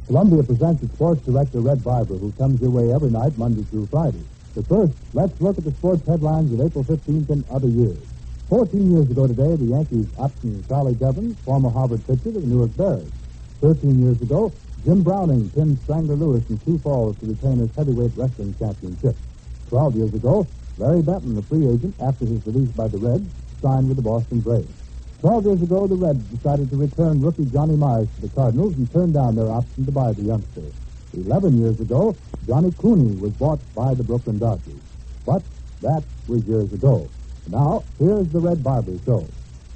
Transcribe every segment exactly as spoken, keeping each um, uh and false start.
Columbia presents its sports director, Red Barber, who comes your way every night, Monday through Friday. But first, let's look at the sports headlines of April fifteenth and other years. Fourteen years ago today, the Yankees optioned Charlie Devins, former Harvard pitcher, to the Newark Bears. Thirteen years ago, Jim Browning pinned Strangler Lewis in Sioux Falls to retain his heavyweight wrestling championship. Twelve years ago, Larry Benton, the free agent, after his release by the Reds, signed with the Boston Braves. Twelve years ago, the Reds decided to return rookie Johnny Myers to the Cardinals and turned down their option to buy the youngster. Eleven years ago, Johnny Cooney was bought by the Brooklyn Dodgers. But that was years ago. Now, here's the Red Barber Show.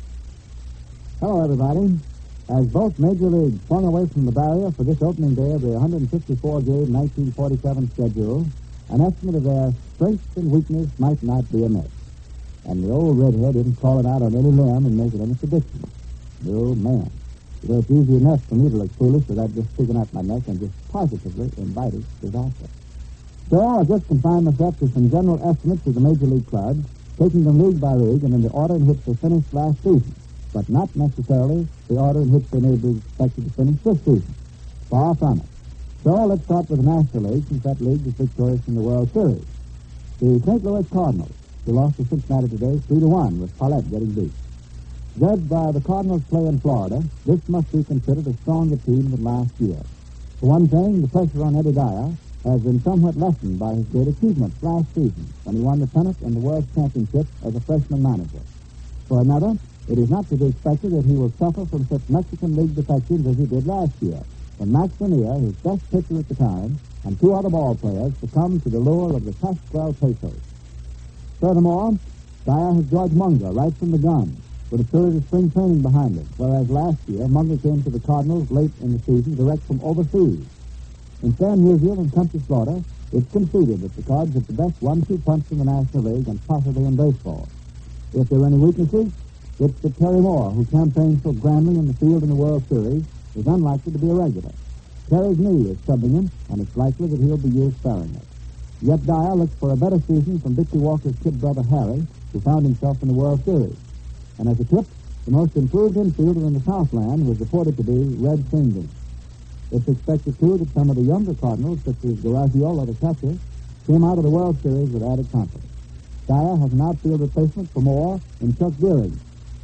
Hello, everybody. As both major leagues swung away from the barrier for this opening day of the one hundred fifty-four game nineteen forty-seven schedule, an estimate of their strength and weakness might not be amiss. And the old redhead didn't call it out on any limb and make it any prediction. No, man. You know, it's easy enough for me to look foolish without just sticking out my neck and just positively inviting disaster. So I'll just confine myself to some general estimates of the major league clubs, taking them league by league and in the order in which they finished last season, but not necessarily the order in which they may be expected to finish this season. Far from it. So let's start with the National League, since that league is victorious in the World Series. The Saint Louis Cardinals, who lost to Cincinnati today three to one, with Paulette getting beat. Judged by the Cardinals' play in Florida, this must be considered a stronger team than last year. For one thing, the pressure on Eddie Dyer has been somewhat lessened by his great achievements last season, when he won the pennant and the World Championship as a freshman manager. For another, it is not to be expected that he will suffer from such Mexican League defections as he did last year, when Max Mania, his best pitcher at the time, and two other ball players succumbed to the lure of the Pascual Pesos. Furthermore, Dyer has George Munger right from the gun, with a period of spring training behind him, whereas last year Munger came to the Cardinals late in the season direct from overseas. In San Musial and Country Florida, it's conceded that the Cards have the best one two punch in the National League and possibly in baseball. If there are any weaknesses, it's that Terry Moore, who campaigned for Grambling in the field in the World Series, is unlikely to be a regular. Terry's knee is troubling him, and it's likely that he'll be used sparingly. Yet Dyer looks for a better season from Dickie Walker's kid brother Harry, who found himself in the World Series. And as a tip, the most improved infielder in the Southland was reported to be Red Singleton. It's expected, too, that some of the younger Cardinals, such as Garagiola, the catcher, came out of the World Series with added confidence. Dyer has an outfield replacement for Moore in Chuck Deering.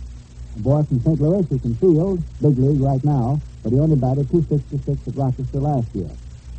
A boy from Saint Louis who can field, big league right now, but he only batted two sixty-six at Rochester last year.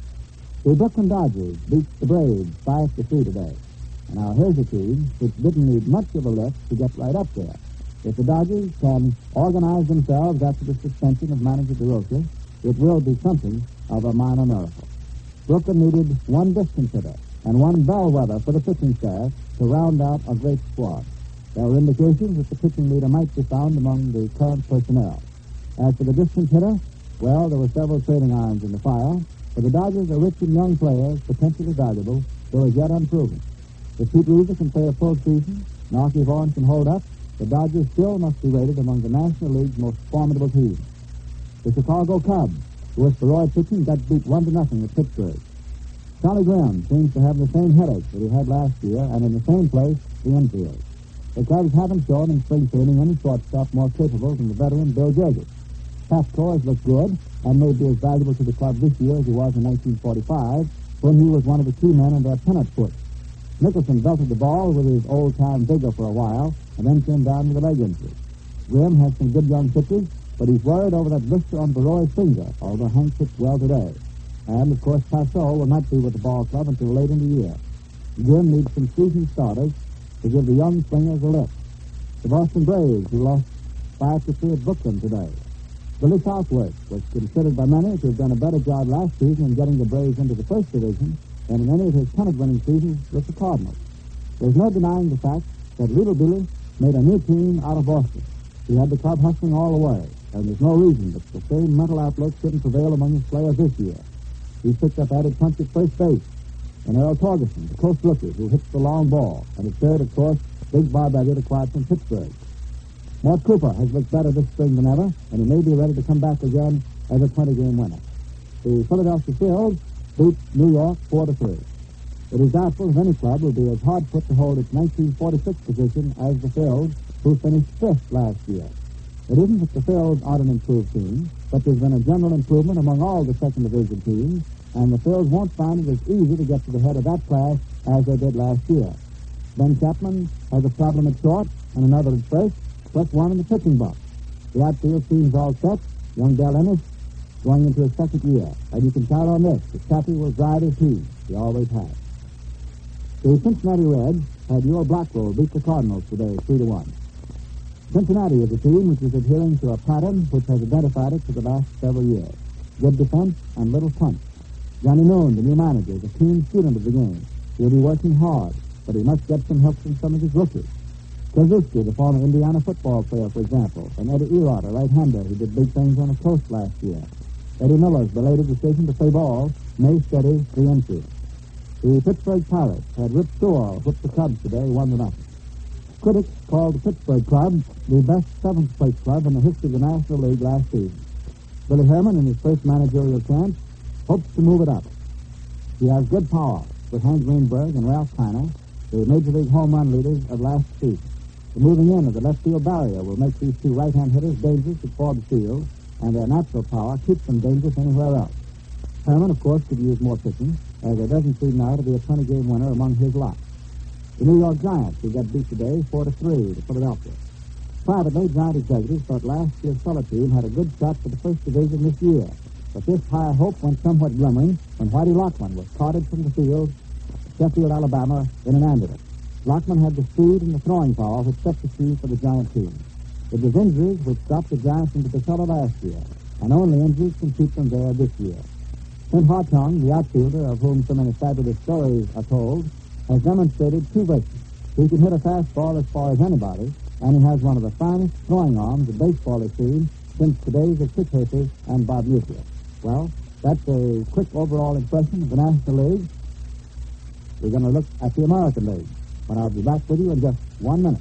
The Brooklyn Dodgers beat the Braves five to three today. And now here's a team which didn't need much of a lift to get right up there. If the Dodgers can organize themselves after the suspension of manager DeRosa, it will be something of a minor miracle. Brooklyn needed one distance hitter and one bellwether for the pitching staff to round out a great squad. There were indications that the pitching leader might be found among the current personnel. As for the distance hitter, well, there were several trading irons in the fire, but the Dodgers are rich in young players, potentially valuable, though as yet unproven. If Pete Rooser can play a full season, and Archie Vaughan can hold up, the Dodgers still must be rated among the National League's most formidable teams. The Chicago Cubs, who was Feroy pitching, got beat one to nothing at Pittsburgh. Charlie Graham seems to have the same headache that he had last year, and in the same place, the infield. The Cubs haven't shown in spring training any shortstop more capable than the veteran Bill Jaggers. Pasco has looked good, and may be as valuable to the club this year as he was in nineteen forty-five, when he was one of the key men in their pennant push. Nicholson belted the ball with his old-time vigor for a while, and then came down with a leg injury. Grimm has some good young pitchers, but he's worried over that blister on Baroy's finger, although Hank pitched well today. And, of course, Passau will not be with the ball club until late in the year. Grimm needs some seasoned starters to give the young swingers a lift. The Boston Braves, who lost five to three at Brooklyn today. Billy Southworth was considered by many to have done a better job last season in getting the Braves into the first division than in any of his pennant-winning seasons with the Cardinals. There's no denying the fact that Little Billy made a new team out of Boston. He had the club hustling all the way, and there's no reason that the same mental outlook shouldn't prevail among his players this year. He's picked up added punch at first base, and Earl Torgerson, the coast rookie, who hits the long ball, and at third, of course, Big Bob Elliott acquired from Pittsburgh. Mort Cooper has looked better this spring than ever, and he may be ready to come back again as a twenty-game winner. The Philadelphia Phils beat New York four to three. It is doubtful if any club will be as hard put to hold its nineteen forty-six position as the Phils, who finished fifth last year. It isn't that the Phils aren't an improved team, but there's been a general improvement among all the second division teams, and the Phils won't find it as easy to get to the head of that class as they did last year. Ben Chapman has a problem at short and another at first, plus one in the pitching box. The outfield seems all set. Young Del Ennis going into his second year, and you can count on this. The Chappie will drive his team. He always has. The Cincinnati Reds had your Blackwell beat the Cardinals today, three to one. Cincinnati is a team which is adhering to a pattern which has identified it for the last several years. Good defense and little punch. Johnny Noon, the new manager, is a keen student of the game. He'll be working hard, but he must get some help from some of his rookies. Krzyzewski, the former Indiana football player, for example, and Eddie Erod, a right-hander who did big things on the coast last year. Eddie Miller's belated decision to play ball may steady the infield. The Pittsburgh Pirates had Rip Sewell whip the Cubs today, one to nothing. Critics called the Pittsburgh Club the best seventh-place club in the history of the National League last season. Billy Herman, in his first managerial chance, hopes to move it up. He has good power with Hank Greenberg and Ralph Kiner, the Major League home run leaders of last season. The moving in of the left field barrier will make these two right-hand hitters dangerous at Forbes Field, and their natural power keeps them dangerous anywhere else. Herman, of course, could use more pitching, as there doesn't seem now to be a twenty-game winner among his lot. The New York Giants, who got beat today, four to three to Philadelphia. Privately, Giant executives thought last year's Sulla team had a good shot for the first division this year, but this high hope went somewhat glimmering when Whitey Lockman was carted from the field, Sheffield, Alabama, in an ambulance. Lockman had the speed and the throwing power which set the speed for the Giant team. It was injuries which dropped the Giants into the cellar last year, and only injuries can keep them there this year. Clint Hartung, the outfielder of whom so many fabulous stories are told, has demonstrated two virtues. He can hit a fastball as far as anybody, and he has one of the finest throwing arms that baseball has seen since the days of Chick Hafer and Bob Musial. Well, that's a quick overall impression of the National League. We're going to look at the American League, but I'll be back with you in just one minute.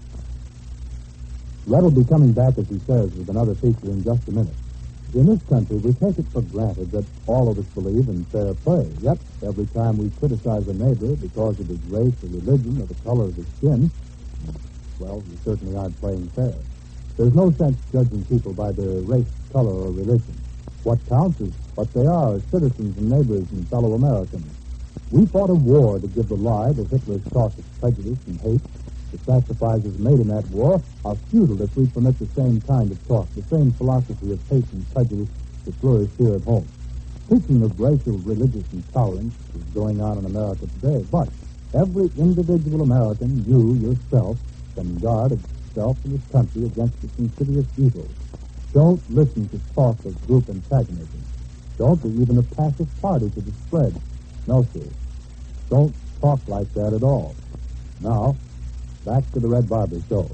Red will be coming back, as he says, with another feature in just a minute. In this country, we take it for granted that all of us believe in fair play. Yet, every time we criticize a neighbor because of his race or religion or the color of his skin, well, we certainly aren't playing fair. There's no sense judging people by their race, color, or religion. What counts is what they are as citizens and neighbors and fellow Americans. We fought a war to give the lie to Hitler's talk of prejudice and hate. The sacrifices made in that war are futile if we permit the same kind of talk, the same philosophy of hate and prejudice to flourish here at home. Speaking of racial, religious intolerance is going on in America today, but every individual American, you yourself, can guard itself and this country against its insidious evils. Don't listen to talk of group antagonism. Don't be even a passive party to the spread. No, sir. Don't talk like that at all. Now, back to the Red Barber Show.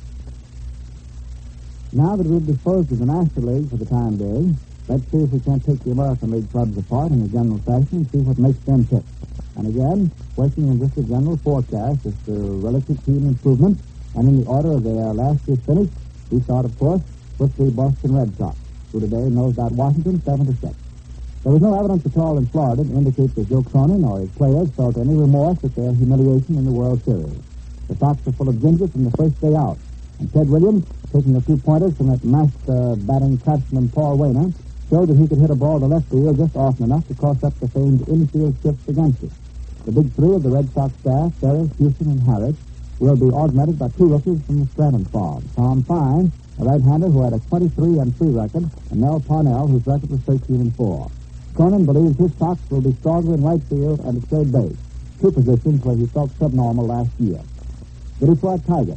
Now that we've disposed of the National League for the time being, let's see if we can't take the American League clubs apart in a general fashion and see what makes them tick. And again, working in just a general forecast as to relative team improvement, and in the order of their last year's finish, we start, of course, with the Boston Red Sox, who today nosed out Washington seven to six. There was no evidence at all in Florida to indicate that Joe Cronin or his players felt any remorse at their humiliation in the World Series. The Sox were full of ginger from the first day out, and Ted Williams, taking a few pointers from that master batting craftsman Paul Wainer, showed that he could hit a ball to left field just often enough to cost up the famed infield shifts against it. The big three of the Red Sox staff, Ferris, Houston, and Harris, will be augmented by two rookies from the Scranton farm. Tom Fine, a right-hander who had a twenty-three and three record, and Mel Parnell, whose record was thirteen and four. Cronin believes his Sox will be stronger in right field and at third base, two positions where he felt subnormal last year. The Detroit Tigers.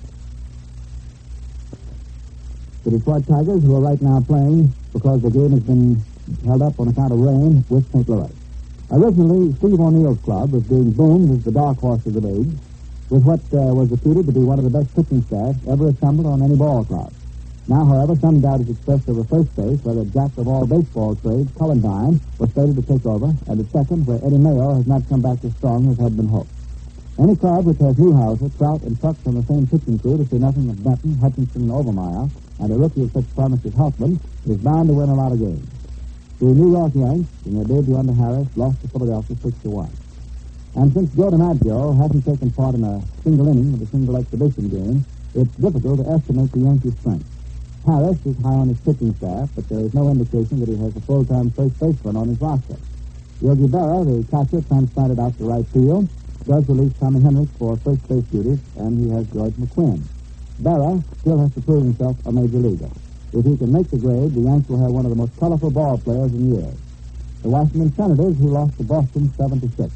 The Detroit Tigers, who are right now playing because the game has been held up on account of rain with Saint Louis. Originally, Steve O'Neill's club was being boomed as the dark horse of the league, with what uh, was reputed to be one of the best pitching staffs ever assembled on any ball club. Now, however, some doubt is expressed over first base, where the jack of all baseball trades, Cullendine, was slated to take over, and at second, where Eddie Mayo has not come back as strong as had been hoped. Any club which has Newhouser, Trout, and Trucks on the same pitching crew, to say nothing of Benton, Hutchinson, and Overmeyer, and a rookie of such promise as Huffman, is bound to win a lot of games. The New York Yanks, in their debut under Harris, lost to Philadelphia six to one. And since Joe DiMaggio hasn't taken part in a single inning of a single exhibition game, it's difficult to estimate the Yankees' strength. Harris is high on his pitching staff, but there is no indication that he has a full-time first baseman on his roster. Yogi Berra, the catcher, transplanted out to right field, does release Tommy Henricks for first base duties, and he has George McQuinn. Berra still has to prove himself a major leaguer. If he can make the grade, the Yanks will have one of the most colorful ball players in years. The Washington Senators, who lost to Boston seven to six.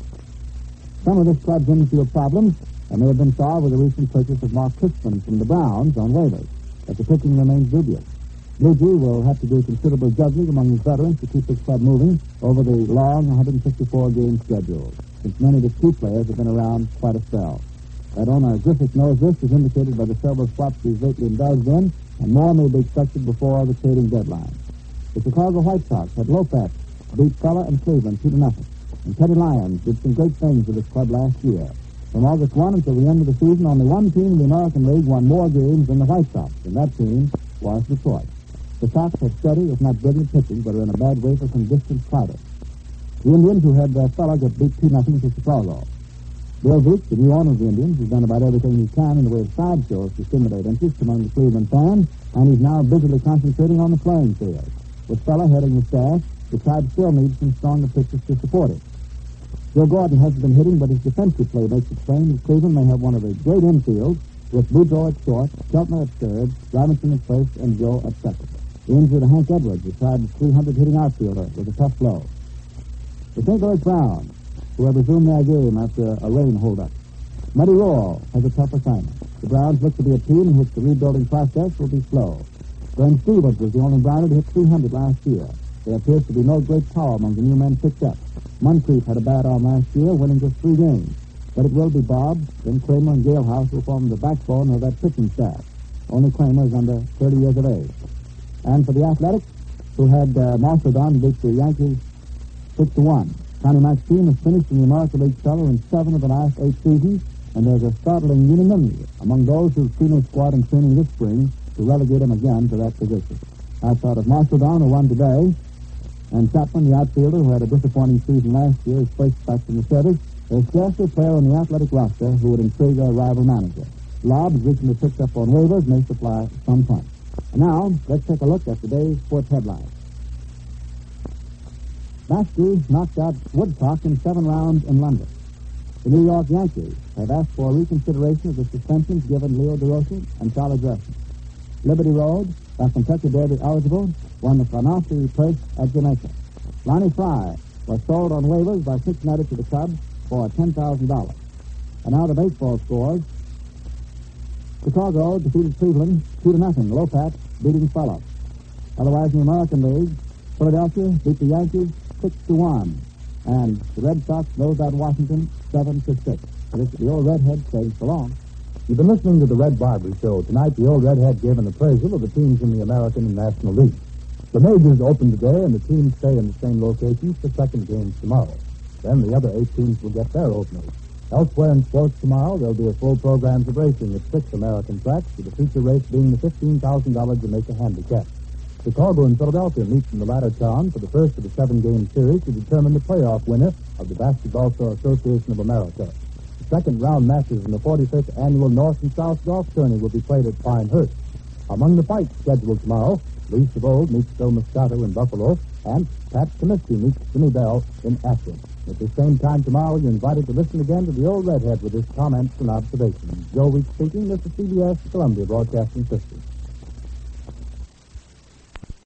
Some of this club's infield problems may have been solved with the recent purchase of Mark Crispin from the Browns on waivers, but the pitching remains dubious. Blue Jay will have to do considerable juggling among his veterans to keep his club moving over the long one hundred fifty-four game schedule, since many of the key players have been around quite a spell. That owner Griffith knows this, is indicated by the several swaps he's lately indulged in, and more may be expected before the trading deadline. The Chicago White Sox had Lopez beat Feller and Cleveland two to nothing, and Teddy Lyons did some great things with his club last year. From August first until the end of the season, only one team in the American League won more games than the White Sox, and that team was Detroit. The Sox have steady, if not brilliant pitching, but are in a bad way for some distant fighters. The Indians, who had their Feller get beat two nothing to Chicago. Bill Veeck, the new owner of the Indians, has done about everything he can in the way of sideshows to stimulate interest among the Cleveland fans, and he's now busily concentrating on the playing field. With Feller heading the staff, the Tribe still needs some stronger pitchers to support it. Joe Gordon hasn't been hitting, but his defensive play makes it plain that Cleveland may have one of the great infields, with Boudreaux at short, Keltner at third, Robinson at first, and Joe at second. The injury to Hank Edwards, the Tribe's three hundred hitting outfielder, was a tough blow. The Saint Louis Browns, who have resumed their game after a rain holdup. Muddy Roll has a tough assignment. The Browns look to be a team in which the rebuilding process will be slow. Glenn Stevens was the only Brownie to hit three hundred last year. There appears to be no great power among the new men picked up. Moncrief had a bad arm last year, winning just three games. But it will be Bob, then Kramer and Galehouse who form the backbone of that pitching staff. Only Kramer is under thirty years of age. And for the Athletics, who had uh, Marshall beat the Yankees six to one. Connie Mack's team has finished in the American League cellar in seven of the last eight seasons, and there's a startling unanimity among those who've seen his squad in training this spring to relegate him again to that position. Outside of Marshall who won today, and Chapman, the outfielder, who had a disappointing season last year, is placed back in the service. There's scarcely a player on the Athletic roster who would intrigue a rival manager. Lobbs, recently picked up on waivers, may supply some punch. And now, let's take a look at today's sports headlines. Basky knocked out Woodcock in seven rounds in London. The New York Yankees have asked for reconsideration of the suspensions given Leo DeRosa and Charlie Gresham. Liberty Road, a Kentucky Derby eligible, won the Canarsie Purse at Jamaica. Lonnie Fry was sold on waivers by Cincinnati to the Cubs for ten thousand dollars. And now the baseball scores. Chicago defeated Cleveland two to nothing. Lopat beating Feller. Otherwise, in the American League, Philadelphia beat the Yankees six to one. And the Red Sox closed out Washington seven to six. This is the old Redhead saying so long. You've been listening to the Red Barber Show. Tonight, the old Redhead gave an appraisal of the teams in the American and National League. The majors open today, and the teams stay in the same locations for second games tomorrow. Then the other eight teams will get their openers. Elsewhere in sports tomorrow, there'll be a full program of racing at six American tracks, with the feature race being the fifteen thousand dollars Jamaica Handicap. Chicago and Philadelphia meet in the latter town for the first of the seven-game series to determine the playoff winner of the Basketball Association of America. The second-round matches in the forty-fifth annual North and South Golf Tourney will be played at Pinehurst. Among the fights scheduled tomorrow, Lee Savold meets Phil Moscato in Buffalo, and Pat Comiskey meets Jimmy Bell in Akron. At the same time tomorrow, you're invited to listen again to the old Redhead with his comments and observations. Joe Weeks speaking. This is C B S, Columbia Broadcasting System.